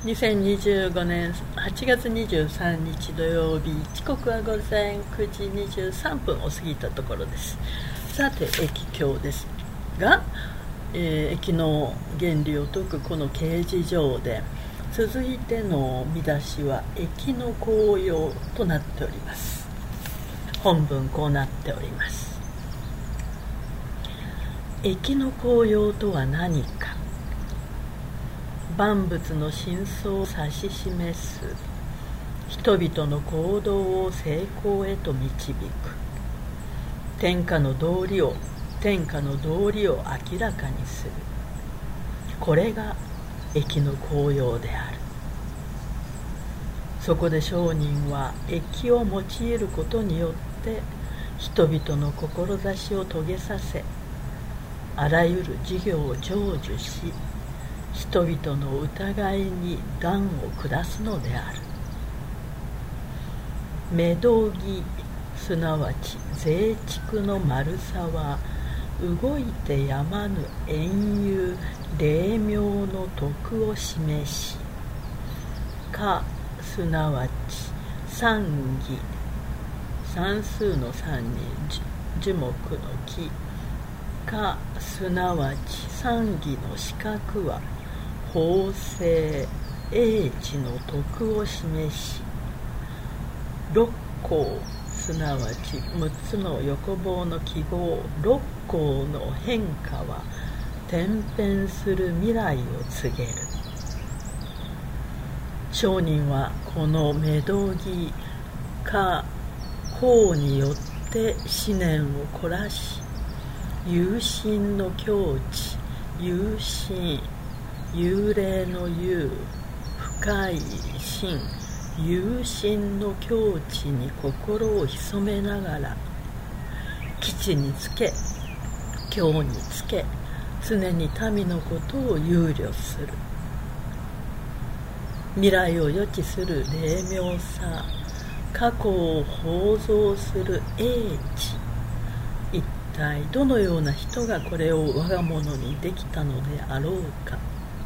2025年8月23日土曜日、時刻は午前9時23分を過ぎたところです。さて、駅境ですが、駅の原理を解くこの掲示上で、続いての見出しは駅の紅葉となっております。本文こうなっております。駅の紅葉とは何か。万物の真相を指し示す、人々の行動を成功へと導く、天下の道理を明らかにする。これが駅の紅葉である。そこで商人は駅を用いることによって人々の志を遂げさせ、あらゆる事業を成就し、人々の疑いに断を下すのである。目道義、すなわち税畜の丸さは、動いてやまぬ遠遊霊妙の徳を示し、か、すなわち三義、算数の三に樹木の木、か、すなわち三義の四角は、法制英知の徳を示し、六項、すなわち6つの横棒の記号六項の変化は、転変する未来を告げる。商人はこの目道義か法によって思念を凝らし、有心の境地、有心、幽霊の幽、深い心、有心の境地に心を潜めながら、基地につけ、境につけ、常に民のことを憂慮する。未来を予知する霊妙さ、過去を放像する英知。一体どのような人がこれを我が物にできたのであろうか。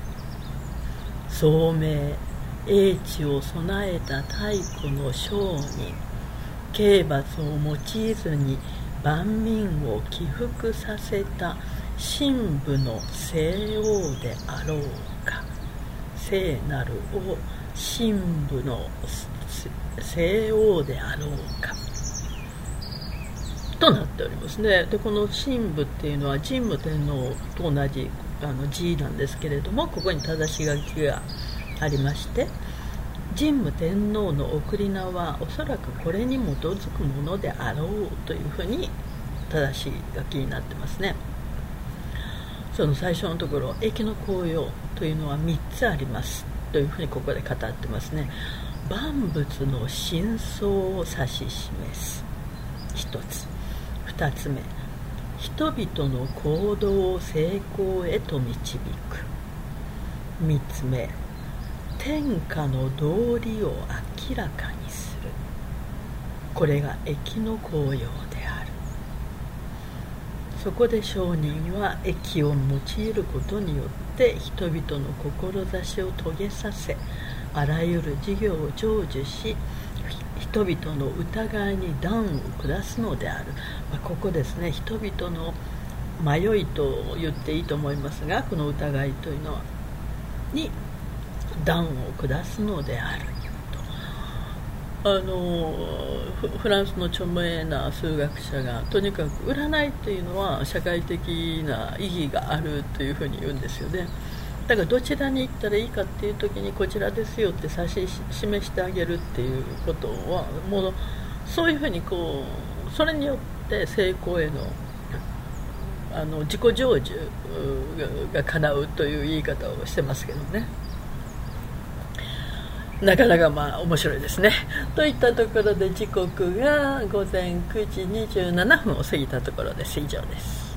聡明、英知を備えた太古の商人、刑罰を用いずに万民を起伏させた神武の聖王であろうか。聖なる王、神武の聖王であろうかとなっておりますね。で、この神武っていうのは神武天皇と同じ字なんですけれども、ここに正し書きがありまして、神武天皇の送り名はおそらくこれに基づくものであろうというふうに正し書きになってますね。その最初のところ、駅の紅葉というのは3つありますというふうにここで語ってますね。万物の真相を指し示す1つ、2つ目、人々の行動を成功へと導く。3つ目、天下の道理を明らかにする。これが駅の紅葉である。そこで商人は駅を用いることによって人々の志を遂げさせ、あらゆる事業を成就し、人々の疑いに断を下すのである。ここですね、人々の迷いと言っていいと思いますが、この疑いというのに断を下すのであると。フランスの著名な数学者が、とにかく占いというのは社会的な意義があるというふうに言うんですよね。だからどちらに行ったらいいかっていう時に、こちらですよって指し示してあげるっていうことは、もうそういうふうにそれによって成功への自己成就が叶うという言い方をしてますけどね。なかなか面白いですね。といったところで、時刻が午前9時27分を過ぎたところです。以上です。